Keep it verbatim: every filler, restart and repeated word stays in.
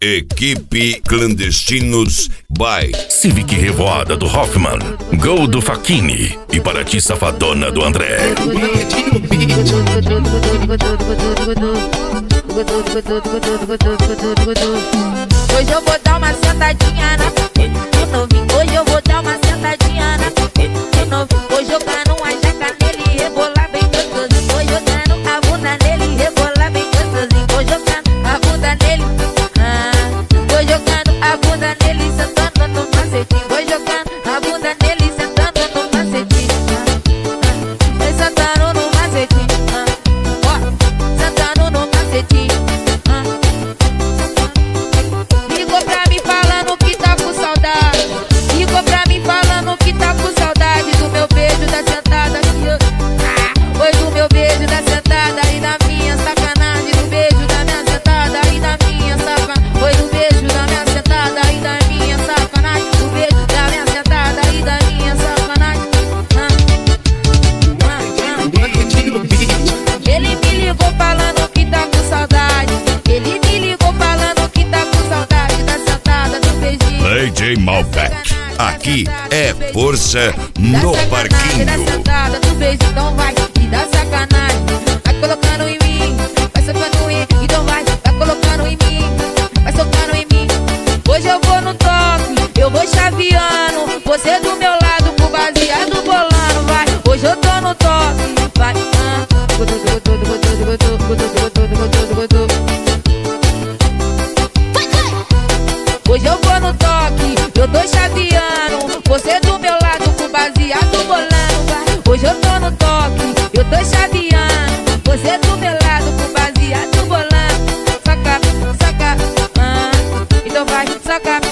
Equipe Clandestinos by Civic Revoada do Hoffman, Gol do Facchini e Paraty Safadona do André. Hoje eu vou dar uma sentadinha na no novinho. Hoje eu vou dar uma sentadinha na no novinho. Vou jogar numa jaca nele e rebolar bem gostosinho. Vou jogando a bunda nele e rebolar bem gostosinho. Vou jogando a bunda nele, ah, vou jogando a bunda nele sentando no macetinho. Vou jogando a bunda nele sentando no macetinho. Vai sentando no macetinho, ó, sentando no macetinho. Ligou pra mim falando que tá com saudade. Ligou pra mim falando que tá com saudade do meu beijo da sentada. Ah, oi, do meu beijo da sentada e da minha sacanagem. Do beijo da minha sentada e da minha sacanagem. Oi, do beijo da minha sentada e da minha sacanagem. Do beijo da minha sentada e da minha sacanagem. Ah, ah, ah. Ele me ligou falando que tá com saudade. Ele me ligou falando que tá com saudade da sentada, do beijinho. D J Malbec. Aqui é força no parquinho. Da sentada, do beijo, então vai, e dá sacanagem. Vai colocando em mim, vai socando em mim. Então vai, vai colocando em mim, vai socando em mim. Hoje eu vou no toque, eu vou chaveando. Você do meu lado, com baseado bolando, vai. Hoje eu tô no toque, vai. Ah, godô, godô, godô, godô, godô, godô, godô, godô, godô. Hoje eu vou no toque, eu tô chaveando. Você do meu lado com baseado bolando, vai. Hoje eu tô no toque, eu tô chaveando. Você do meu lado com baseado bolando. Saca, saca, ah, então vai, saca.